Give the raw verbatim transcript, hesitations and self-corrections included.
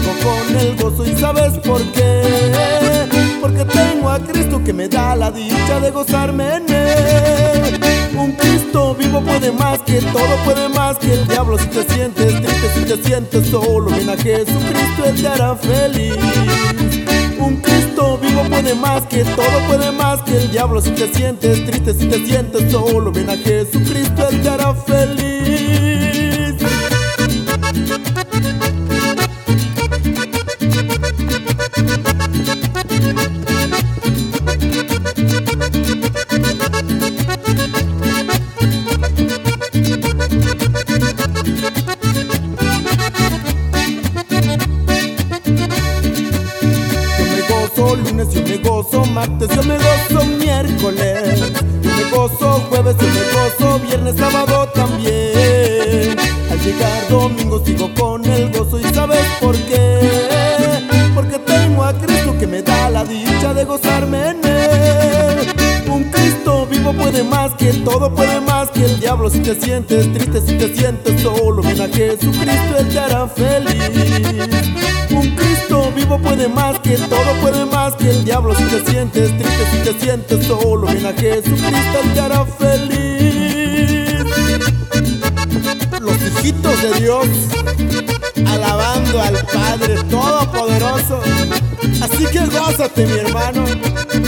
sigo con el gozo. ¿Y sabes por qué? Porque tengo a Cristo que me da la dicha de gozarme en Él. Un Cristo vivo puede más que todo, puede más que el diablo. Si te sientes triste, si te sientes solo, ven a Jesucristo, Él te hará feliz. Un Cristo vivo puede más que todo, puede más que el diablo. Si te sientes triste, si te sientes solo, ven a Jesucristo, Él te hará feliz. Lunes, yo me gozo martes, yo me gozo miércoles, yo me gozo jueves, yo me gozo viernes, sábado también. Al llegar domingo sigo con el gozo. ¿Y sabes por qué? Porque tengo a Cristo que me da la dicha de gozarme en Él. Un Cristo vivo puede más que todo, puede más que el diablo. Si te sientes triste, si te sientes solo, ven a Jesucristo, Él te hará feliz. Un Cristo vivo puede más que todo, puede más que el diablo. Si te sientes triste, si te sientes solo, ven a Jesucristo, Él te hará feliz. Los hijitos de Dios alabando al Padre Todopoderoso. Así que gózate, mi hermano.